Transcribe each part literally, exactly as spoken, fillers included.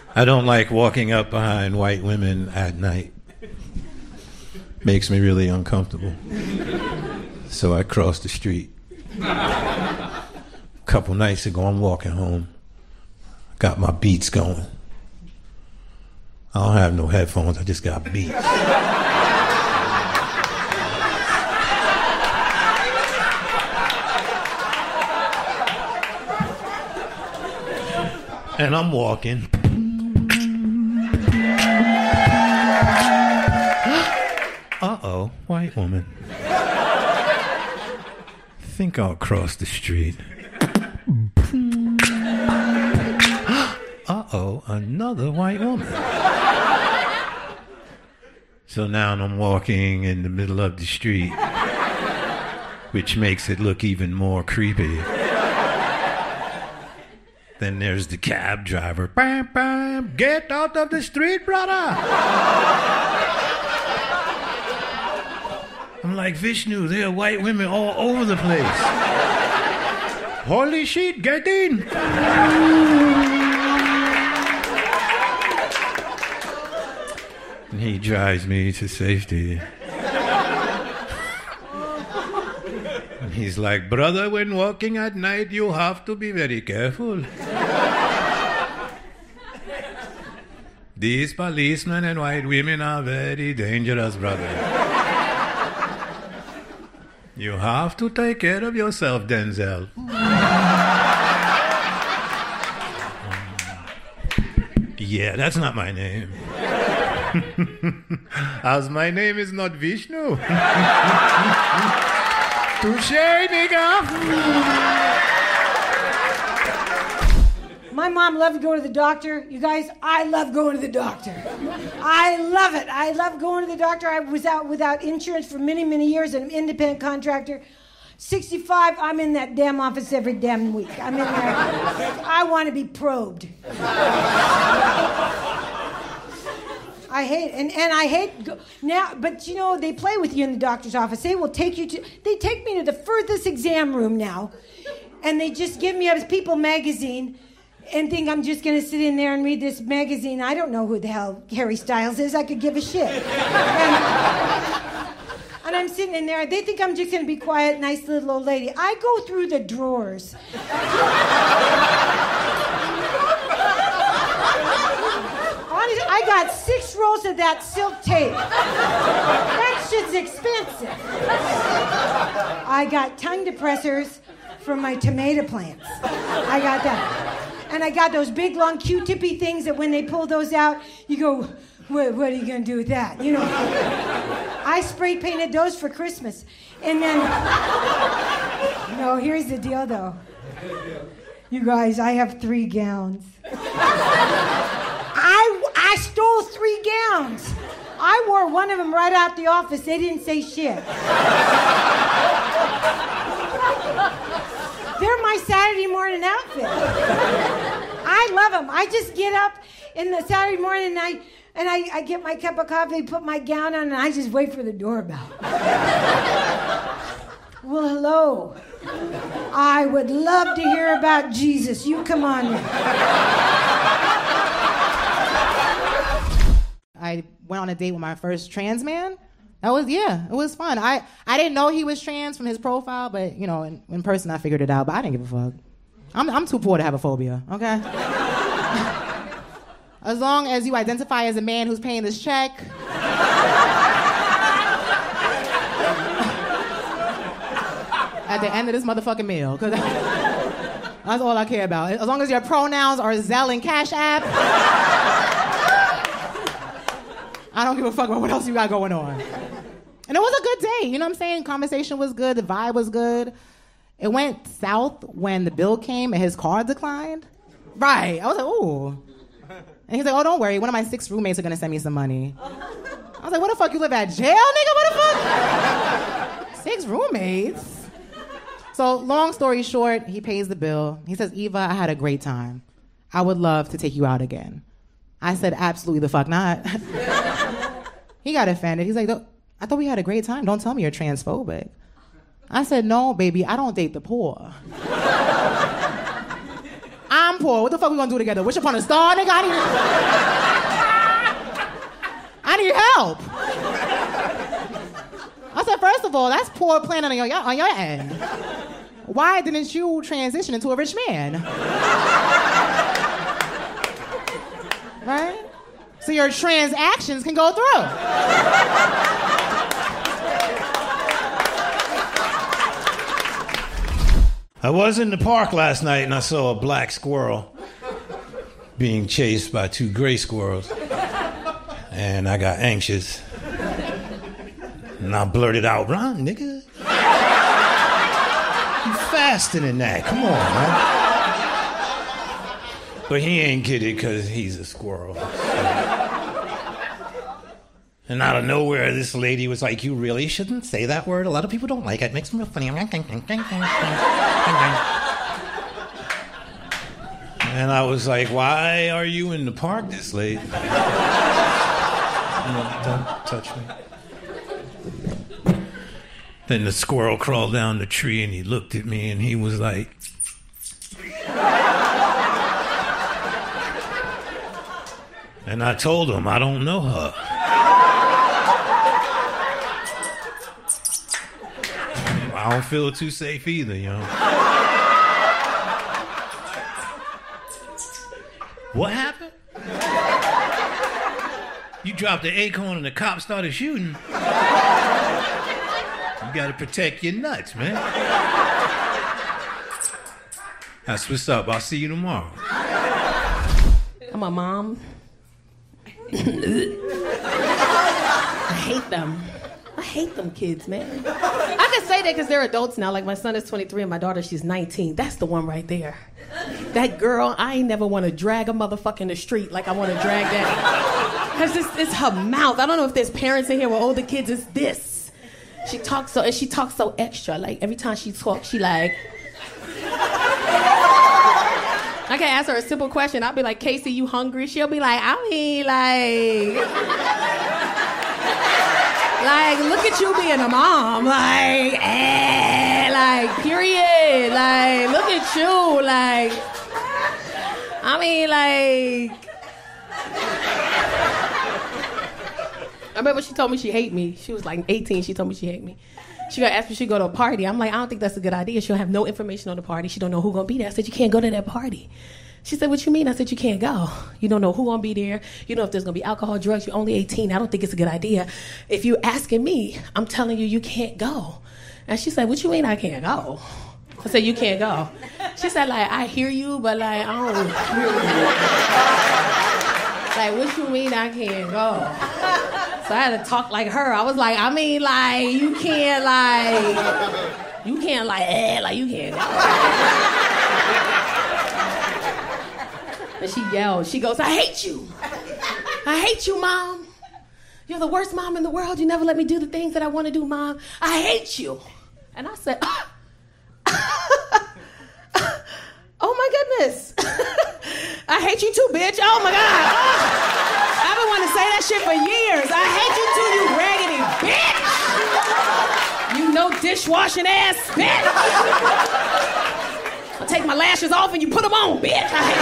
I don't like walking up behind white women at night. Makes me really uncomfortable. So I cross the street. A couple nights ago, I'm walking home. Got my beats going. I don't have no headphones, I just got beats. And I'm walking. Uh-oh, white woman. Think I'll cross the street. Uh-oh, another white woman. So now I'm walking in the middle of the street, which makes it look even more creepy. Then there's the cab driver. Bam, bam, get out of the street, brother! I'm like, Vishnu, there are white women all over the place. Holy shit, get in! And he drives me to safety. And he's like, brother, when walking at night, you have to be very careful. These policemen and white women are very dangerous, brother. You have to take care of yourself, Denzel. Yeah, that's not my name. As my name is not Vishnu. Touché, nigga. My mom loved going to the doctor. You guys, I love going to the doctor. I love it. I love going to the doctor. I was out without insurance for many, many years. I'm an independent contractor. sixty-five, I'm in that damn office every damn week. I'm in there. I want to be probed. I hate and and I hate go, now, but you know, they play with you in the doctor's office. They will take you to, they take me to the furthest exam room now, and they just give me a People magazine and think I'm just going to sit in there and read this magazine. I don't know who the hell Harry Styles is. I could give a shit. And, and I'm sitting in there. They think I'm just going to be quiet, nice little old lady. I go through the drawers. Honestly, I got six rolls of that silk tape. That shit's expensive. I got tongue depressors for my tomato plants. I got that. And I got those big, long Q-tippy things that when they pull those out, you go, what, what are you going to do with that? You know, I spray painted those for Christmas. And then, no, here's the deal, though. You guys, I have three gowns. I, I stole three gowns. I wore one of them right out the office. They didn't say shit. They're my Saturday morning outfit. I love them. I just get up in the Saturday morning and I, and I, I get my cup of coffee, put my gown on, and I just wait for the doorbell. Well, hello. I would love to hear about Jesus. You come on in. I went on a date with my first trans man. That was, yeah, it was fun. I, I didn't know he was trans from his profile, but, you know, in, in person I figured it out, but I didn't give a fuck. I'm, I'm too poor to have a phobia, okay? As long as you identify as a man who's paying this check. At the end of this motherfucking meal, because that's all I care about. As long as your pronouns are Zelle and Cash App, I don't give a fuck about what else you got going on. And it was a good day, you know what I'm saying? Conversation was good, the vibe was good. It went south when the bill came and his car declined. Right, I was like, ooh. And he's like, oh, don't worry, one of my six roommates are gonna send me some money. I was like, what the fuck, you live at jail, nigga, what the fuck? Six roommates? So long story short, he pays the bill. He says, Eva, I had a great time. I would love to take you out again. I said, absolutely the fuck not. He got offended. He's like, I thought we had a great time. Don't tell me you're transphobic. I said, no, baby, I don't date the poor. I'm poor. What the fuck we gonna do together? Wish upon a star, nigga? I help. I said, first of all, that's poor planning on your, on your end. Why didn't you transition into a rich man? Right? So your transactions can go through. I was in the park last night and I saw a black squirrel being chased by two gray squirrels. And I got anxious. And I blurted out, "Run, nigga. You faster than that. Come on, man." But he ain't get it because he's a squirrel. And out of nowhere, this lady was like, "You really shouldn't say that word. A lot of people don't like it. It makes them real funny." And I was like, "Why are you in the park this late?" No, don't touch me. Then the squirrel crawled down the tree and he looked at me and he was like, and I told him, "I don't know her." I don't feel too safe either, you know. What happened? You dropped the acorn and the cop started shooting. You gotta protect your nuts, man. That's what's up. I'll see you tomorrow. I'm a mom. I hate them. I hate them kids, man. I can say that because they're adults now. Like my son is twenty-three and my daughter, she's nineteen. That's the one right there. That girl, I ain't never want to drag a motherfucker in the street like I want to drag that. Because it's, it's her mouth. I don't know if there's parents in here with older kids. It's this. She talks so, and she talks so extra. Like every time she talks, she like. I can ask her a simple question. I'll be like, "Casey, you hungry?" She'll be like, "I mean, like, like, look at you being a mom, like, eh, like, period, like, look at you, like, I mean, like." I remember she told me she hate me. She was like eighteen. She told me she hate me. She got asked me if she go to a party. I'm like, "I don't think that's a good idea. She'll have no information on the party. She don't know who gonna be there." I said, "You can't go to that party." She said, "What you mean?" I said, "You can't go. You don't know who gonna be there. You know if there's gonna be alcohol, drugs. You're only eighteen. I don't think it's a good idea. If you're asking me, I'm telling you, you can't go." And she said, "What you mean I can't go?" I said, "You can't go." She said, like, "I hear you, but like, I don't hear you." Like, "What you mean I can't go?" So I had to talk like her. I was like, "I mean, like, you can't, like, you can't, like, eh, like, you can't go." And she yelled. She goes, "I hate you. I hate you, Mom. You're the worst mom in the world. You never let me do the things that I want to do, Mom. I hate you." And I said, "Oh, my goodness. I hate you too, bitch. Oh, my God. Oh. I've been wanting to say that shit for years. I hate you too, you raggedy bitch. You no dishwashing ass bitch. I'll take my lashes off and you put them on, bitch. I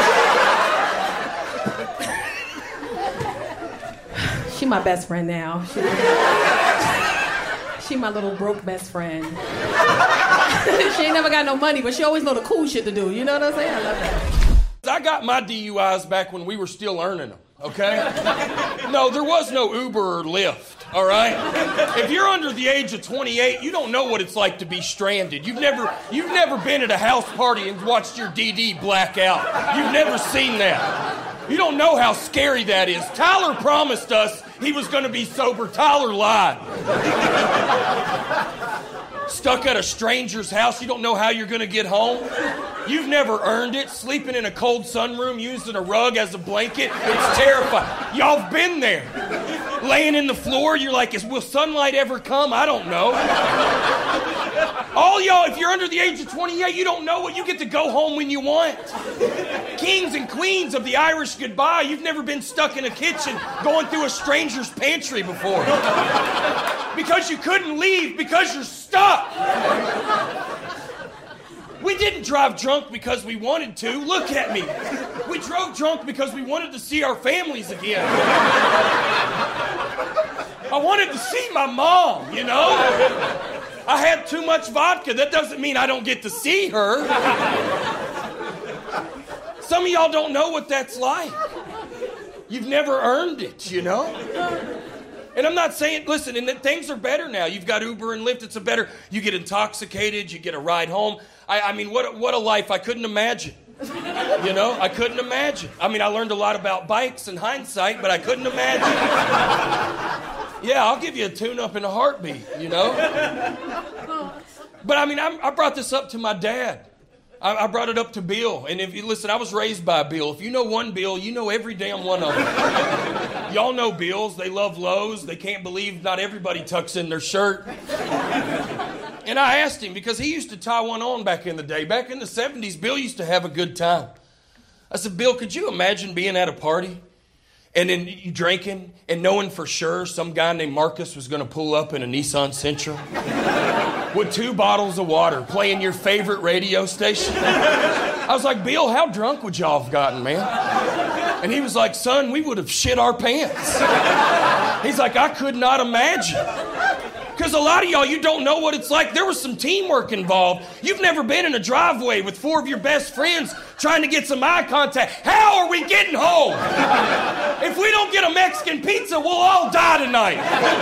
hate you." She my best friend now. She, she my little broke best friend. She ain't never got no money, but she always know the cool shit to do. You know what I'm saying? I love that. I got my D U Is back when we were still earning them, okay? No, there was no Uber or Lyft, all right? If you're under the age of twenty-eight, you don't know what it's like to be stranded. You've never, you've never been at a house party and watched your D D black out. You've never seen that. You don't know how scary that is. Tyler promised us he was going to be sober. Tyler lied. Stuck at a stranger's house, you don't know how you're going to get home. You've never earned it. Sleeping in a cold sunroom, using a rug as a blanket, it's terrifying. Y'all have been there. Laying in the floor, you're like, "Is will sunlight ever come? I don't know." All y'all, if you're under the age of twenty-eight, you don't know what you get to go home when you want. Kings and queens of the Irish goodbye, you've never been stuck in a kitchen going through a stranger's pantry before. Because you couldn't leave because you're stuck. We didn't drive drunk because we wanted to. Look at me. We drove drunk because we wanted to see our families again. I wanted to see my mom, you know? I had too much vodka. That doesn't mean I don't get to see her. Some of y'all don't know what that's like. You've never earned it, you know? And I'm not saying, listen, and that things are better now. You've got Uber and Lyft. It's a better, you get intoxicated, you get a ride home. I, I mean, what a, what a life I couldn't imagine. You know, I couldn't imagine. I mean, I learned a lot about bikes in hindsight, but I couldn't imagine. Yeah, I'll give you a tune-up in a heartbeat, you know? But I mean, I, I brought this up to my dad. I, I brought it up to Bill. And if you listen, I was raised by Bill. If you know one Bill, you know every damn one of them. Y'all know Bills. They love Lowe's. They can't believe not everybody tucks in their shirt. And I asked him, because he used to tie one on back in the day. Back in the seventies, Bill used to have a good time. I said, Bill, could you imagine being at a party and then you drinking and knowing for sure some guy named Marcus was going to pull up in a Nissan Sentra with two bottles of water playing your favorite radio station? I was like, Bill, how drunk would y'all have gotten, man? And he was like, son, we would have shit our pants. He's like, I could not imagine. Because a lot of y'all, you don't know what it's like. There was some teamwork involved. You've never been in a driveway with four of your best friends trying to get some eye contact. How are we getting home? If we don't get a Mexican pizza, we'll all die tonight.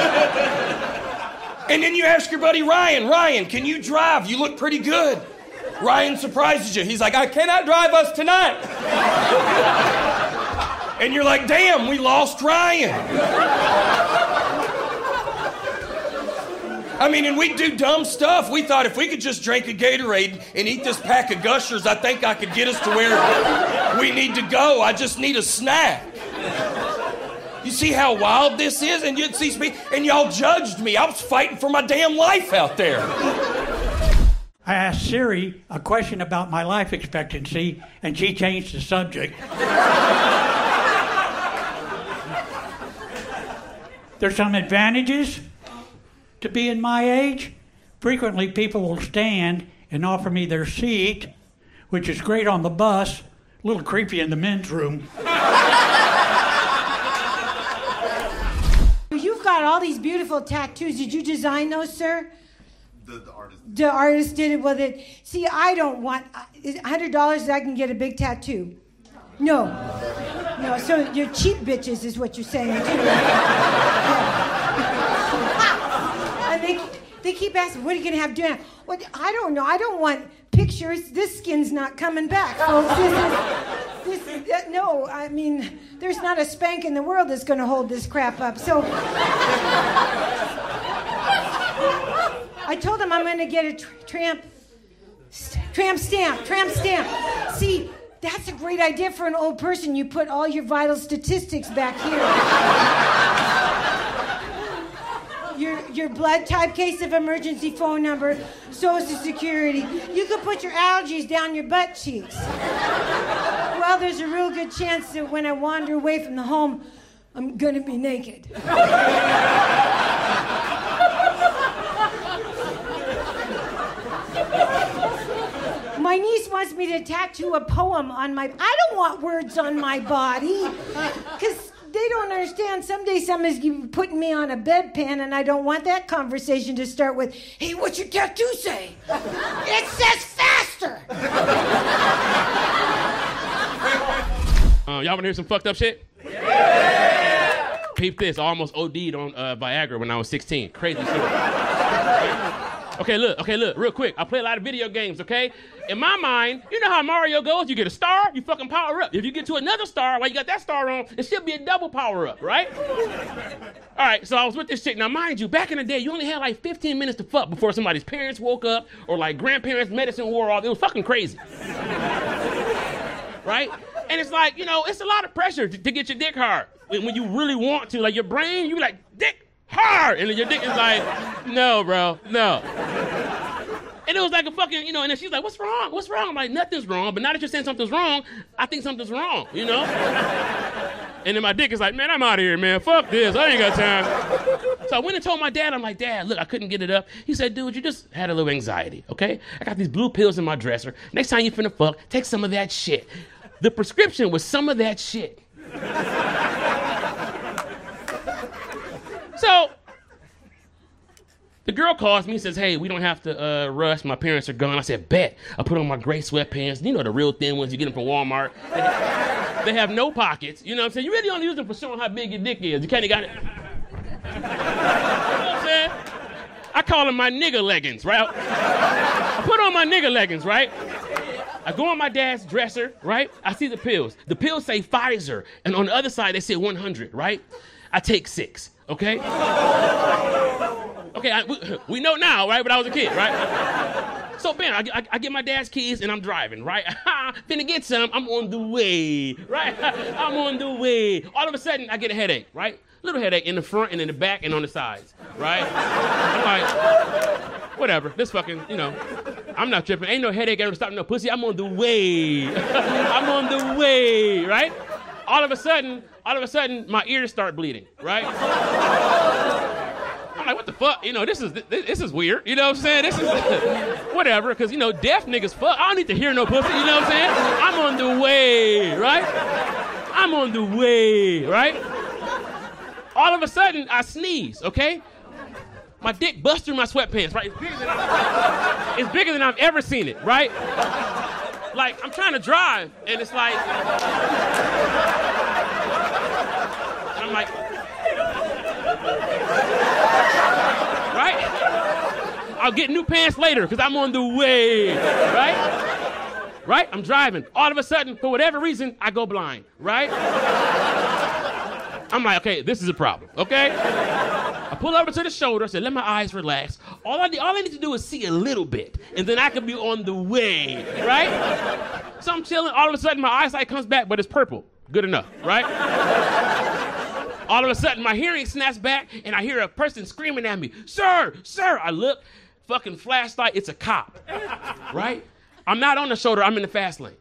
And then you ask your buddy Ryan, Ryan, can you drive? You look pretty good. Ryan surprises you. He's like, I cannot drive us tonight. And you're like, damn, we lost Ryan. I mean, and we do dumb stuff. We thought if we could just drink a Gatorade and eat this pack of Gushers, I think I could get us to where we need to go. I just need a snack. You see how wild this is? And you'd see me, and y'all judged me. I was fighting for my damn life out there. I asked Siri a question about my life expectancy, and she changed the subject. There's some advantages to being my age. Frequently, people will stand and offer me their seat, which is great on the bus, a little creepy in the men's room. You've got all these beautiful tattoos. Did you design those, sir? The, the artist. The artist did it with it. See, I don't want one hundred dollars I can get a big tattoo. No. No, so you're cheap bitches is what you're saying, too. Yeah. And they, they keep asking, what are you going to have dinner? Well, I don't know. I don't want pictures. This skin's not coming back, folks. This is, this is, uh, no, I mean, there's not a spank in the world that's going to hold this crap up. So I told him I'm going to get a tr- tramp, tramp stamp, tramp stamp. See, that's a great idea for an old person. You put all your vital statistics back here. Your, your blood type, case of emergency phone number, social security. You could put your allergies down your butt cheeks. Well, there's a real good chance that when I wander away from the home, I'm gonna be naked. My niece wants me to tattoo a poem on my... I don't want words on my body. Because they don't understand. Someday somebody's putting me on a bedpan, and I don't want that conversation to start with, hey, what's your tattoo say? It says faster. Uh, y'all want to hear some fucked up shit? Yeah! Peep this. I almost O D'd on uh, Viagra when I was sixteen. Crazy shit. Okay, look, okay, look, real quick. I play a lot of video games, okay? In my mind, you know how Mario goes? You get a star, you fucking power up. If you get to another star, while you got that star on, it should be a double power up, right? All right, so I was with this chick. Now, mind you, back in the day, you only had like fifteen minutes to fuck before somebody's parents woke up or like grandparents' medicine wore off. It was fucking crazy. Right? And it's like, you know, it's a lot of pressure to, to get your dick hard. When, when you really want to, like your brain, you be like, dick hard. And then your dick is like, no, bro, no. And it was like a fucking, you know, and then she's like, what's wrong? What's wrong? I'm like, nothing's wrong. But now that you're saying something's wrong, I think something's wrong, you know? And then my dick is like, man, I'm out of here, man. Fuck this. I ain't got time. So I went and told my dad, I'm like, Dad, look, I couldn't get it up. He said, dude, you just had a little anxiety, okay? I got these blue pills in my dresser. Next time you finna fuck, take some of that shit. The prescription was some of that shit. So The girl calls me and says, hey, we don't have to uh, rush. My parents are gone. I said, bet. I put on my gray sweatpants. You know the real thin ones. You get them from Walmart. They, they have no pockets. You know what I'm saying? You really only use them for showing how big your dick is. You kind of got it. You know what I'm saying? I call them my nigga leggings, right? I put on my nigga leggings, right? I go on my dad's dresser, right? I see the pills. The pills say Pfizer, and on the other side, they say one hundred, right? I take six, okay? Okay, I, we, we know now, right? But I was a kid, right? So, bam, I, I, I get my dad's keys, and I'm driving, right? Finna get some, I'm on the way, right? I'm on the way. All of a sudden, I get a headache, right? Little headache in the front and in the back and on the sides, right? I'm like, whatever, this fucking, you know, I'm not tripping. Ain't no headache ever stopping no pussy. I'm on the way. I'm on the way, right? All of a sudden, all of a sudden, my ears start bleeding, right? I'm like, what the fuck? You know, this is this is weird. You know what I'm saying? This is whatever, because, you know, deaf niggas fuck. I don't need to hear no pussy, you know what I'm saying? I'm on the way, right? I'm on the way, right? All of a sudden, I sneeze, okay? My dick busts through my sweatpants, right? It's bigger than I've, it's bigger than I've ever seen it, right? Like, I'm trying to drive, and it's like... I'm like... Right? I'll get new pants later, because I'm on the way, right? Right? I'm driving. All of a sudden, for whatever reason, I go blind, right? I'm like, okay, this is a problem, okay? I pull over to the shoulder, said, let my eyes relax. All I, need, all I need to do is see a little bit, and then I can be on the way, right? So I'm chilling. All of a sudden, my eyesight comes back, but it's purple. Good enough, right? All of a sudden, my hearing snaps back, and I hear a person screaming at me, sir, sir. I look, fucking flashlight, it's a cop, right? I'm not on the shoulder, I'm in the fast lane.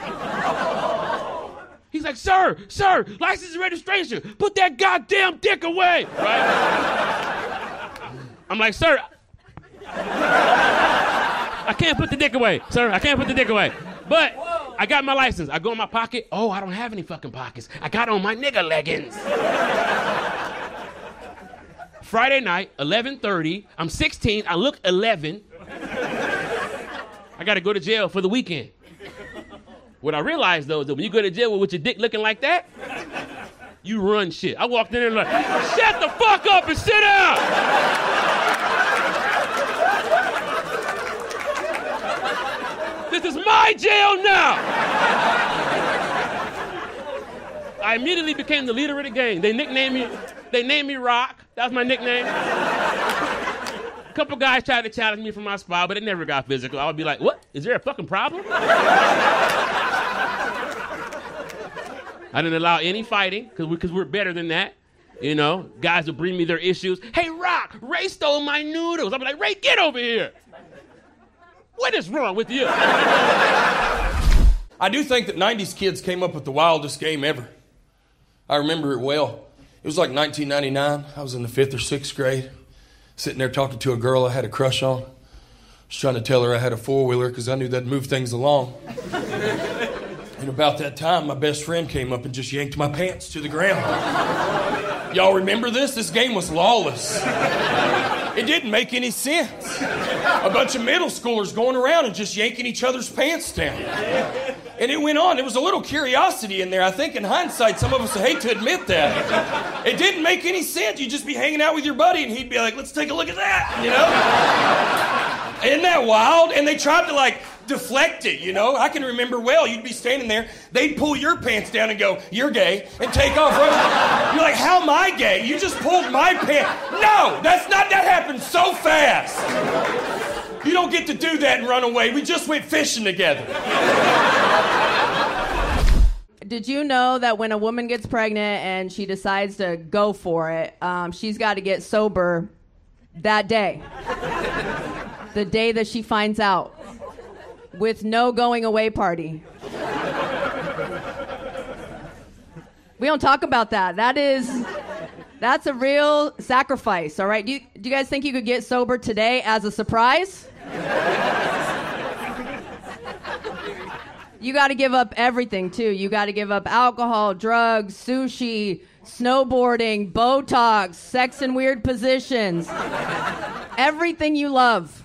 He's like, sir, sir, license and registration. Put that goddamn dick away, right? I'm like, sir, I can't put the dick away, sir. I can't put the dick away. But I got my license. I go in my pocket. Oh, I don't have any fucking pockets. I got on my nigga leggings. Friday night, eleven thirty. I'm sixteen. I look eleven. I got to go to jail for the weekend. What I realized, though, is that when you go to jail with your dick looking like that, you run shit. I walked in there like, shut the fuck up and sit down! This is my jail now! I immediately became the leader of the gang. They nicknamed me, they named me Rock. That was my nickname. A couple guys tried to challenge me from my spot, but it never got physical. I would be like, what? Is there a fucking problem? I didn't allow any fighting, because we, 'cause we're better than that. You know, guys would bring me their issues. Hey, Rock, Ray stole my noodles. I'd be like, Ray, get over here. What is wrong with you? I do think that nineties kids came up with the wildest game ever. I remember it well. It was like nineteen ninety-nine. I was in the fifth or sixth grade, sitting there talking to a girl I had a crush on. I was trying to tell her I had a four-wheeler because I knew that'd move things along. And about that time, my best friend came up and just yanked my pants to the ground. Y'all remember this? This game was lawless. It didn't make any sense. A bunch of middle schoolers going around and just yanking each other's pants down. And it went on. There was a little curiosity in there. I think in hindsight, some of us hate to admit that. It didn't make any sense. You'd just be hanging out with your buddy and he'd be like, let's take a look at that, you know? Isn't that wild? And they tried to like deflect it, you know? I can remember well, you'd be standing there, they'd pull your pants down and go, you're gay, and take off. You're like, how am I gay? You just pulled my pants. No, that's not, that happened so fast. You don't get to do that and run away. We just went fishing together. Did you know that when a woman gets pregnant and she decides to go for it, um, she's got to get sober that day? The day that she finds out. With no going away party. We don't talk about that. That is, that's a real sacrifice, all right? Do you, do you guys think you could get sober today as a surprise? You got to give up everything, too. You got to give up alcohol, drugs, sushi, snowboarding, Botox, sex in weird positions. Everything you love.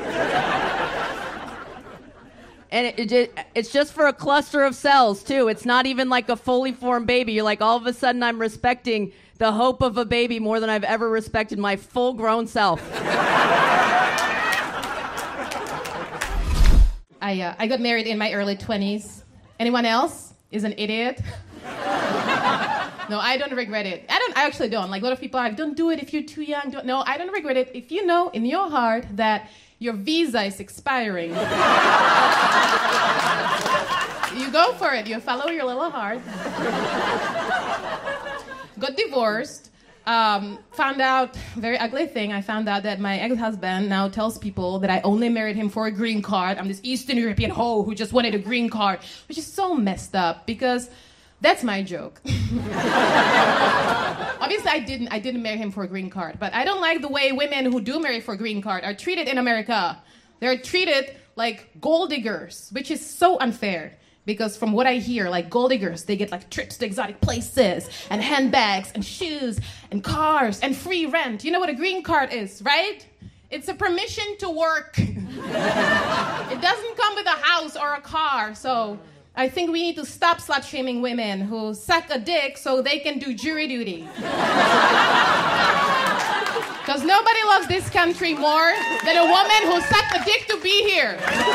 And it, it, it's just for a cluster of cells, too. It's not even like a fully formed baby. You're like, all of a sudden, I'm respecting the hope of a baby more than I've ever respected my full-grown self. I, uh, I got married in my early twenties. Anyone else is an idiot? No, I don't regret it. I don't. I actually don't. Like a lot of people are like, don't do it if you're too young. Don't. No, I don't regret it. If you know in your heart that your visa is expiring, you go for it. You follow your little heart. Got divorced. Um, found out, very ugly thing, I found out that my ex-husband now tells people that I only married him for a green card. I'm this Eastern European hoe who just wanted a green card, which is so messed up because that's my joke. Obviously, I didn't, I didn't marry him for a green card, but I don't like the way women who do marry for a green card are treated in America. They're treated like gold diggers, which is so unfair. Because from what I hear, like gold diggers, they get like trips to exotic places and handbags and shoes and cars and free rent. You know what a green card is, right? It's a permission to work. It doesn't come with a house or a car. So I think we need to stop slut-shaming women who suck a dick so they can do jury duty. Because nobody loves this country more than a woman who sucked a dick to be here.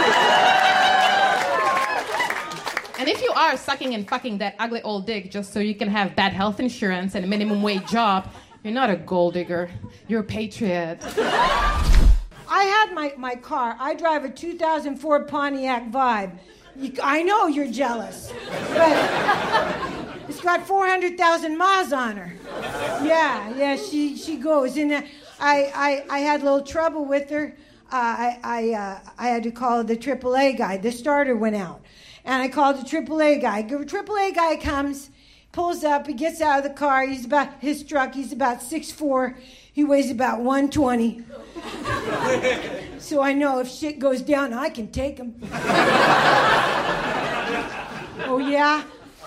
And if you are sucking and fucking that ugly old dick just so you can have bad health insurance and a minimum wage job, you're not a gold digger. You're a patriot. I had my, my car. I drive a two thousand four Pontiac Vibe. You, I know you're jealous, but it's got four hundred thousand miles on her. Yeah, yeah, she, she goes. And uh, I, I, I had a little trouble with her. Uh, I, I, uh, I had to call the triple A guy. The starter went out. And I called the triple A guy. The triple A guy comes, pulls up, he gets out of the car. He's about, his truck, he's about six foot four. He weighs about one twenty. So I know if shit goes down, I can take him. Oh, yeah?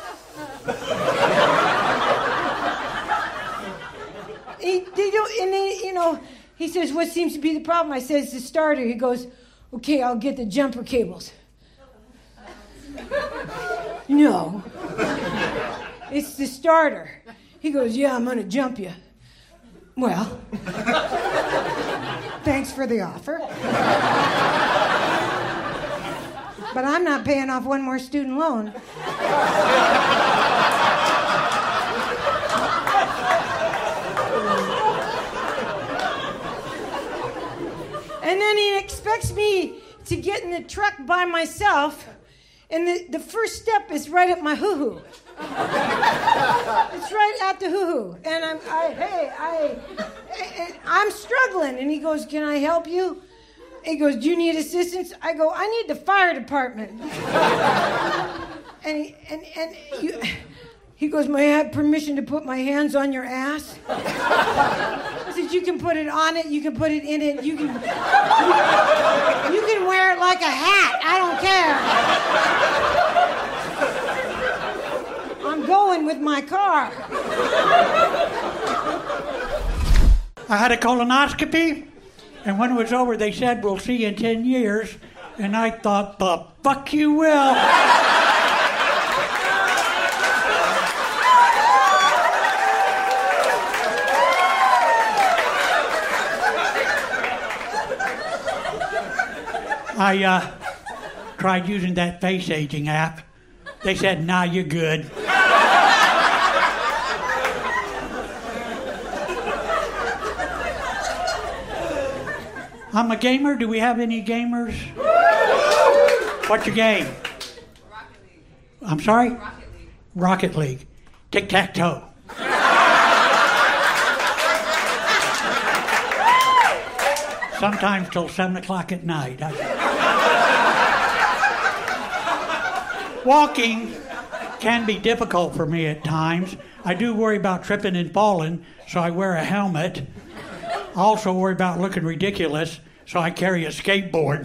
He, they don't, and they, you know, he says, what seems to be the problem? I says, the starter. He goes, okay, I'll get the jumper cables. No. It's the starter. He goes, yeah, I'm going to jump you. Well, thanks for the offer. But I'm not paying off one more student loan. And then he expects me to get in the truck by myself. And the, the first step is right at my hoo-hoo. It's right at the hoo-hoo. And I'm, I, hey, I, I, I'm struggling. And he goes, can I help you? He goes, do you need assistance? I go, I need the fire department. and he, and, and you, he goes, may I have permission to put my hands on your ass? I said, you can put it on it, you can put it in it, you can, you, you can wear it like a hat. I don't care. I'm going with my car. I had a colonoscopy, and when it was over, they said, we'll see you in ten years. And I thought, the fuck you will. I uh, tried using that face aging app. They said, nah, you're good. I'm a gamer. Do we have any gamers? What's your game? Rocket League. I'm sorry? Rocket League. Rocket League. Tic-tac-toe. Sometimes till seven o'clock at night. I... Walking can be difficult for me at times. I do worry about tripping and falling, so I wear a helmet. I also worry about looking ridiculous, so I carry a skateboard.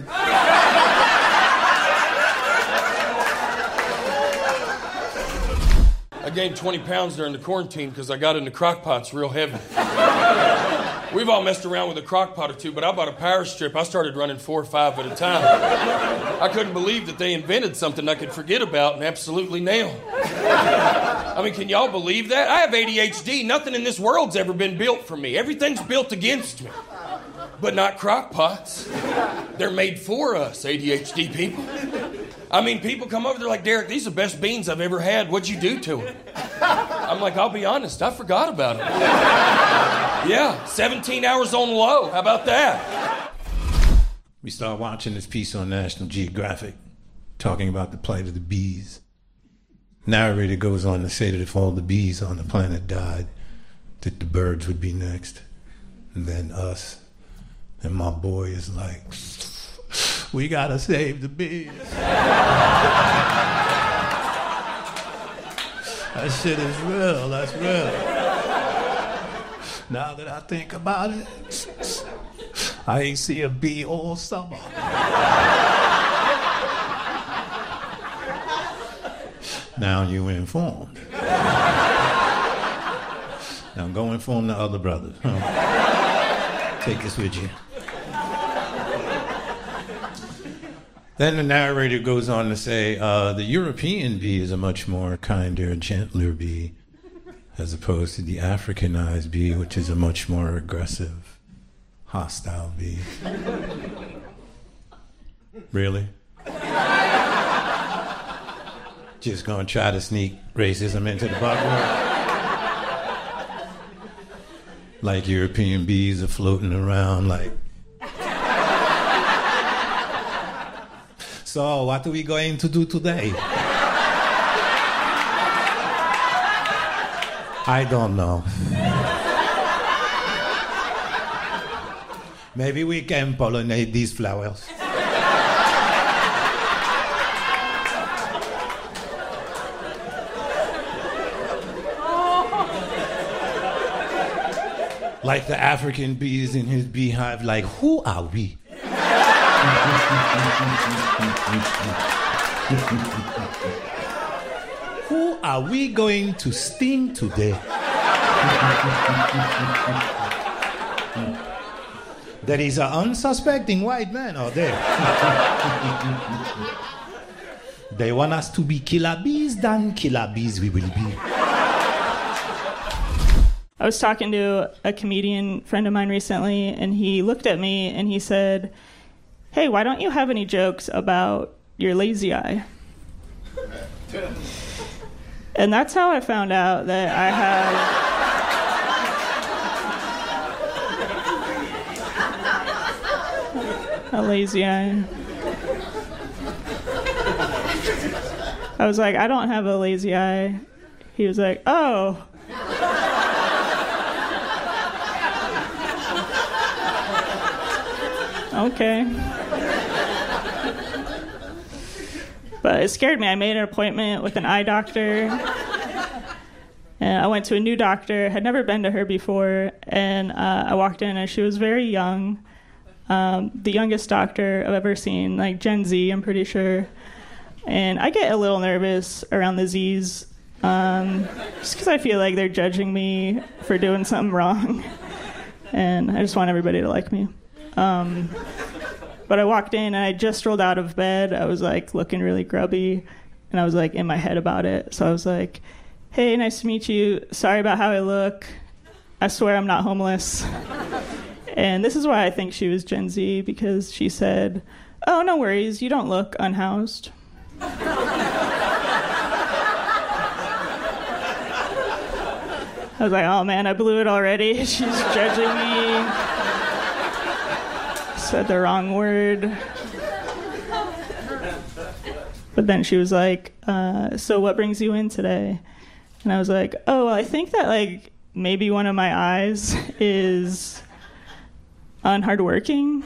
I gained twenty pounds during the quarantine because I got into crock pots real heavy. We've all messed around with a crock pot or two, but I bought a power strip. I started running four or five at a time. I couldn't believe that they invented something I could forget about and absolutely nail. I mean, can y'all believe that? I have A D H D. Nothing in this world's ever been built for me. Everything's built against me. But not crock pots. They're made for us, A D H D people. I mean, people come over, they're like, Derek, these are the best beans I've ever had. What'd you do to them? I'm like, I'll be honest, I forgot about them. Yeah, seventeen hours on low. How about that? We started watching this piece on National Geographic talking about the plight of the bees. Narrator goes on to say that if all the bees on the planet died, that the birds would be next, and then us. And my boy is like, we gotta save the bees. That shit is real, that's real. Now that I think about it, I ain't see a bee all summer. Now you informed. Now go inform the other brothers. Huh? Take this with you. Then the narrator goes on to say, uh, the European bee is a much more kinder, gentler bee, as opposed to the Africanized bee, which is a much more aggressive, hostile bee. Really? Just gonna try to sneak racism into the buckwheat? Like European bees are floating around like... So, what are we going to do today? I don't know. Maybe we can pollinate these flowers. Like the African bees in his beehive, like, who are we? Who are we going to sting today? There is an unsuspecting white man out there. They want us to be killer bees, then killer bees we will be. I was talking to a comedian friend of mine recently, and he looked at me and he said, hey, why don't you have any jokes about your lazy eye? And that's how I found out that I had a lazy eye. I was like, I don't have a lazy eye. He was like, oh. Okay. But it scared me. I made an appointment with an eye doctor. And I went to a new doctor. Had never been to her before. And uh, I walked in and she was very young. Um, the youngest doctor I've ever seen, like Gen Z, I'm pretty sure. And I get a little nervous around the Z's. Um, just because I feel like they're judging me for doing something wrong. And I just want everybody to like me. Um, but I walked in and I just rolled out of bed. I was like looking really grubby and I was like in my head about it. So I was like, hey, nice to meet you. Sorry about how I look. I swear I'm not homeless. And this is why I think she was Gen Z, because she said, oh, no worries. You don't look unhoused. I was like, oh man, I blew it already. She's judging me. Said the wrong word. But then she was like, uh, so what brings you in today? And I was like, oh, well, I think that like maybe one of my eyes is unhardworking.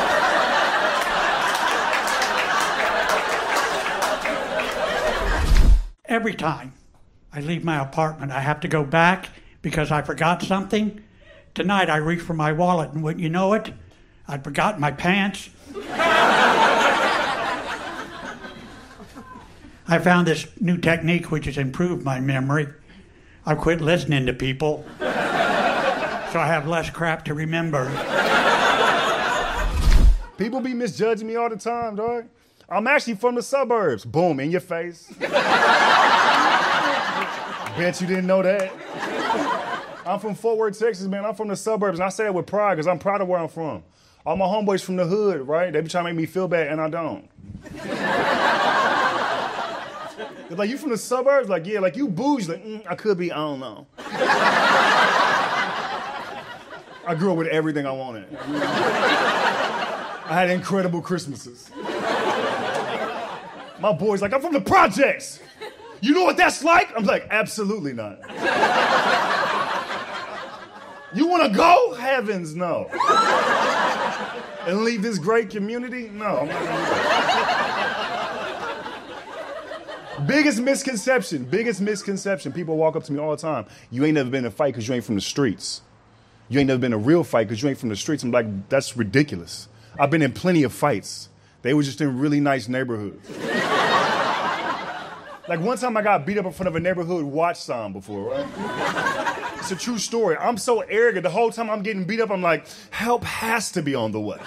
Every time I leave my apartment, I have to go back because I forgot something. Tonight I reached for my wallet and wouldn't you know it, I'd forgotten my pants. I found this new technique which has improved my memory. I've quit listening to people. So I have less crap to remember. People be misjudging me all the time, dog. I'm actually from the suburbs. Boom, in your face. Bet you didn't know that. I'm from Fort Worth, Texas, man. I'm from the suburbs, and I say that with pride because I'm proud of where I'm from. All my homeboys from the hood, right? They be trying to make me feel bad, and I don't. They're like, you from the suburbs? Like, yeah, like you bougie. Like, mm, I could be, I don't know. I grew up with everything I wanted. I had incredible Christmases. My boy's like, I'm from the projects. You know what that's like? I'm like, absolutely not. You want to go? Heavens, no. And leave this great community? No, I'm not gonna do that. Biggest misconception, biggest misconception. People walk up to me all the time. You ain't never been in a fight because you ain't from the streets. You ain't never been in a real fight because you ain't from the streets. I'm like, that's ridiculous. I've been in plenty of fights. They were just in really nice neighborhoods. Like one time I got beat up in front of a neighborhood watch sign before, right? It's a true story. I'm so arrogant. The whole time I'm getting beat up, I'm like, help has to be on the way.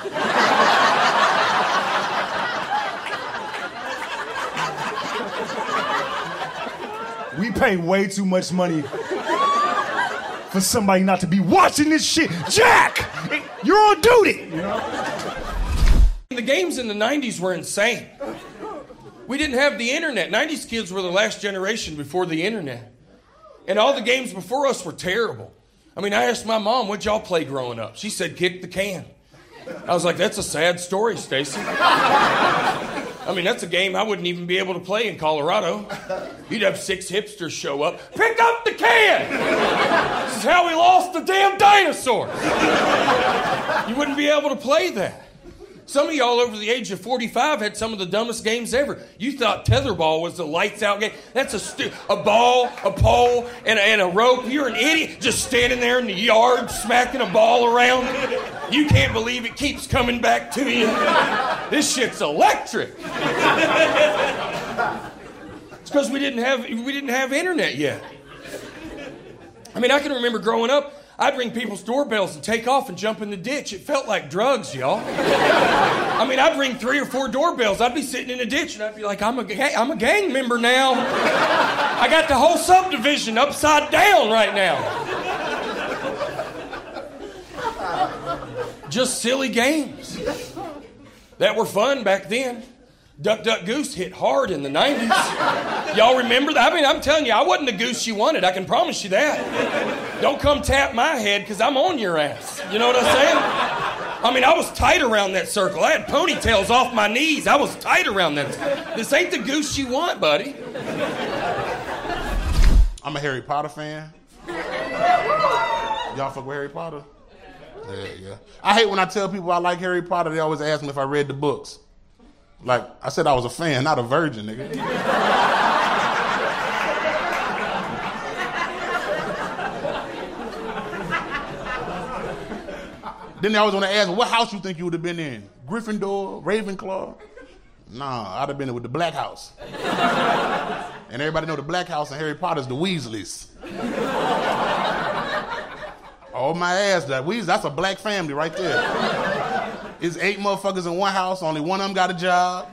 We pay way too much money for somebody not to be watching this shit. Jack, you're on duty. You know? The games in the nineties were insane. We didn't have the internet. nineties kids were the last generation before the internet. And all the games before us were terrible. I mean, I asked my mom, what'd y'all play growing up? She said, kick the can. I was like, that's a sad story, Stacy. I mean, that's a game I wouldn't even be able to play in Colorado. You'd have six hipsters show up. Pick up the can! This is how we lost the damn dinosaurs. You wouldn't be able to play that. Some of y'all over the age of forty-five had some of the dumbest games ever. You thought tetherball was the lights out game. That's a stu- a ball, a pole, and a, and a rope. You're an idiot just standing there in the yard smacking a ball around. You can't believe it keeps coming back to you. This shit's electric. It's because we didn't have we didn't have internet yet. I mean, I can remember growing up, I'd ring people's doorbells and take off and jump in the ditch. It felt like drugs, y'all. I mean, I'd ring three or four doorbells. I'd be sitting in a ditch, and I'd be like, I'm a, I'm a gang member now. I got the whole subdivision upside down right now. Just silly games that were fun back then. Duck, Duck, Goose hit hard in the nineties. Y'all remember that? I mean, I'm telling you, I wasn't the goose you wanted. I can promise you that. Don't come tap my head because I'm on your ass. You know what I'm saying? I mean, I was tight around that circle. I had ponytails off my knees. I was tight around that. This ain't the goose you want, buddy. I'm a Harry Potter fan. Y'all fuck with Harry Potter? Yeah, yeah. I hate when I tell people I like Harry Potter, they always ask me if I read the books. Like, I said I was a fan, not a virgin, nigga. Then they always want to ask me, what house you think you would have been in? Gryffindor? Ravenclaw? Nah, I'd have been with the Black House. And everybody know the Black House and Harry Potter's the Weasleys. Oh, my ass, that Weasley, that's a black family right there. It's eight motherfuckers in one house, only one of them got a job.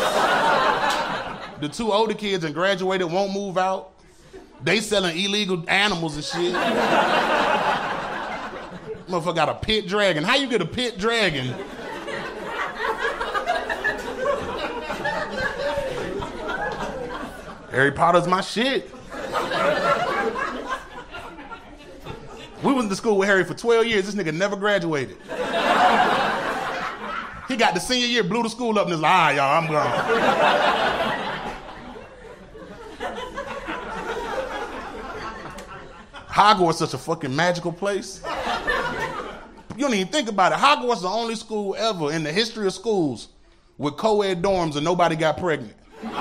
The two older kids and graduated won't move out. They selling illegal animals and shit. Motherfucker got a pit dragon. How you get a pit dragon? Harry Potter's my shit. We went to school with Harry for twelve years. This nigga never graduated. He got the senior year, blew the school up, and was like, all right, y'all, I'm gone. Hogwarts is such a fucking magical place. You don't even think about it. Hogwarts is the only school ever in the history of schools with co-ed dorms and nobody got pregnant.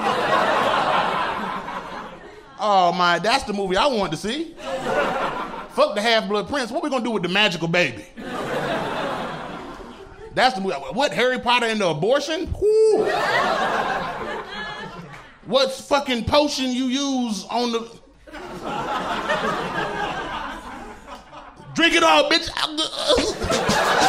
Oh, my, that's the movie I wanted to see. Fuck the Half-Blood Prince. What we gonna do with the magical baby? That's the movie. What, Harry Potter and the abortion? Whoo. What fucking potion you use on the... Drink it all, bitch.